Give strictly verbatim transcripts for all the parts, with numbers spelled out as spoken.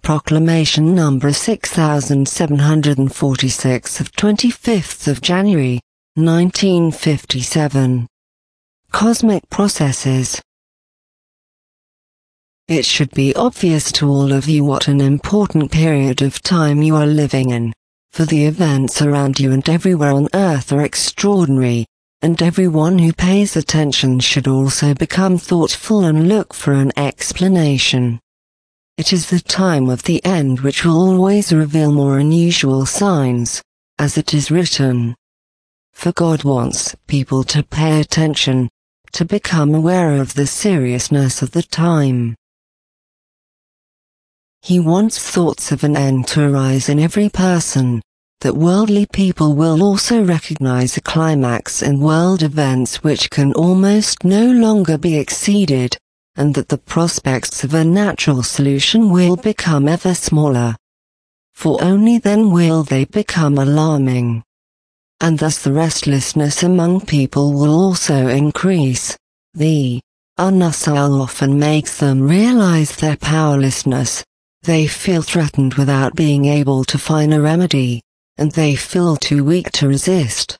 Proclamation number six thousand seven hundred forty-six of twenty-fifth of January, nineteen fifty-seven. Cosmic processes. It should be obvious to all of you what an important period of time you are living in, for the events around you and everywhere on Earth are extraordinary, and everyone who pays attention should also become thoughtful and look for an explanation. It is the time of the end which will always reveal more unusual signs, as it is written. For God wants people to pay attention, to become aware of the seriousness of the time. He wants thoughts of an end to arise in every person, that worldly people will also recognize a climax in world events which can almost no longer be exceeded, and that the prospects of a natural solution will become ever smaller. For only then will they become alarming. And thus the restlessness among people will also increase. The unnasal often makes them realize their powerlessness. They feel threatened without being able to find a remedy, and they feel too weak to resist.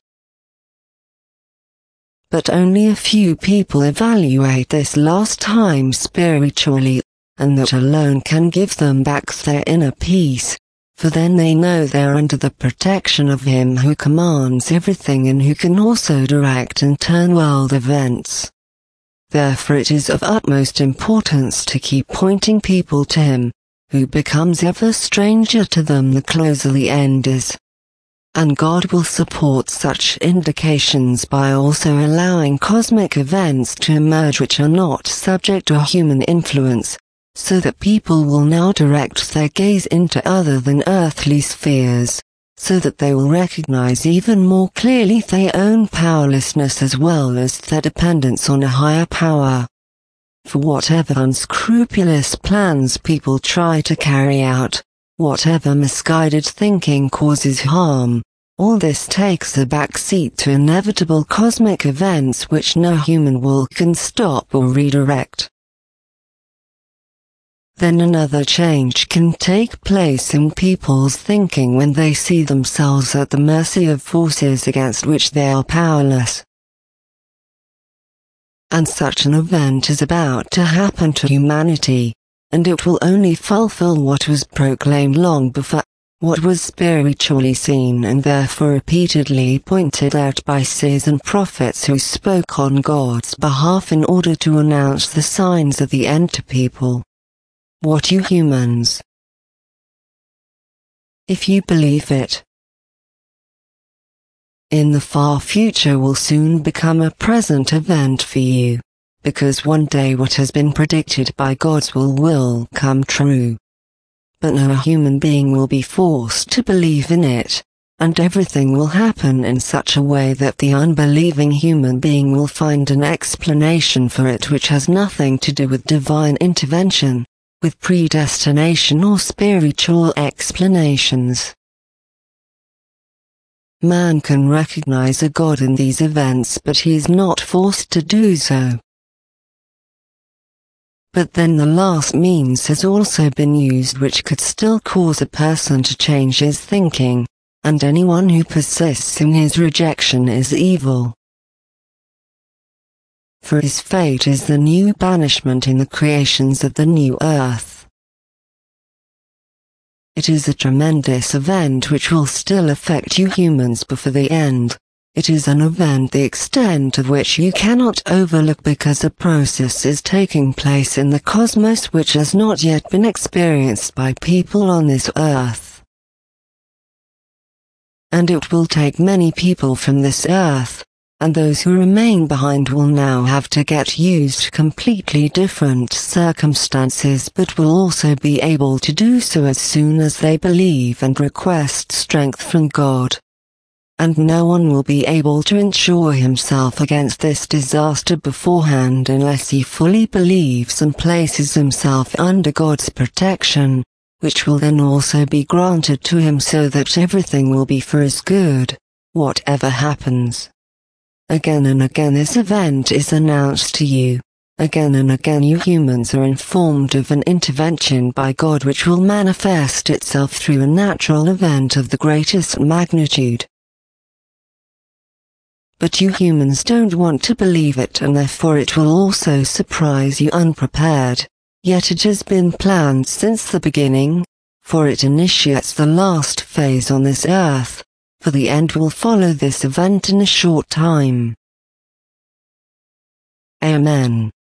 But only a few people evaluate this last time spiritually, and that alone can give them back their inner peace, for then they know they're under the protection of Him who commands everything and who can also direct and turn world events. Therefore it is of utmost importance to keep pointing people to Him, who becomes ever stranger to them the closer the end is. And God will support such indications by also allowing cosmic events to emerge which are not subject to human influence, so that people will now direct their gaze into other than earthly spheres, so that they will recognize even more clearly their own powerlessness as well as their dependence on a higher power. For whatever unscrupulous plans people try to carry out, whatever misguided thinking causes harm, all this takes a back seat to inevitable cosmic events which no human will can stop or redirect. Then another change can take place in people's thinking when they see themselves at the mercy of forces against which they are powerless. And such an event is about to happen to humanity, and it will only fulfill what was proclaimed long before, what was spiritually seen and therefore repeatedly pointed out by seers and prophets who spoke on God's behalf in order to announce the signs of the end to people. What you humans, if you believe it, in the far future will soon become a present event for you, because one day what has been predicted by God's will will come true. But no human being will be forced to believe in it, and everything will happen in such a way that the unbelieving human being will find an explanation for it which has nothing to do with divine intervention, with predestination or spiritual explanations. Man can recognize a God in these events, but he is not forced to do so. But then the last means has also been used which could still cause a person to change his thinking, and anyone who persists in his rejection is evil. For his fate is the new banishment in the creations of the new earth. It is a tremendous event which will still affect you humans before the end. It is an event the extent of which you cannot overlook because a process is taking place in the cosmos which has not yet been experienced by people on this earth. And it will take many people from this earth, and those who remain behind will now have to get used to completely different circumstances, but will also be able to do so as soon as they believe and request strength from God. And no one will be able to insure himself against this disaster beforehand unless he fully believes and places himself under God's protection, which will then also be granted to him so that everything will be for his good, whatever happens. Again and again this event is announced to you, Again and again you humans are informed of an intervention by God which will manifest itself through a natural event of the greatest magnitude. But you humans don't want to believe it, and therefore it will also surprise you unprepared. Yet it has been planned since the beginning, for it initiates the last phase on this earth, for the end will follow this event in a short time. Amen.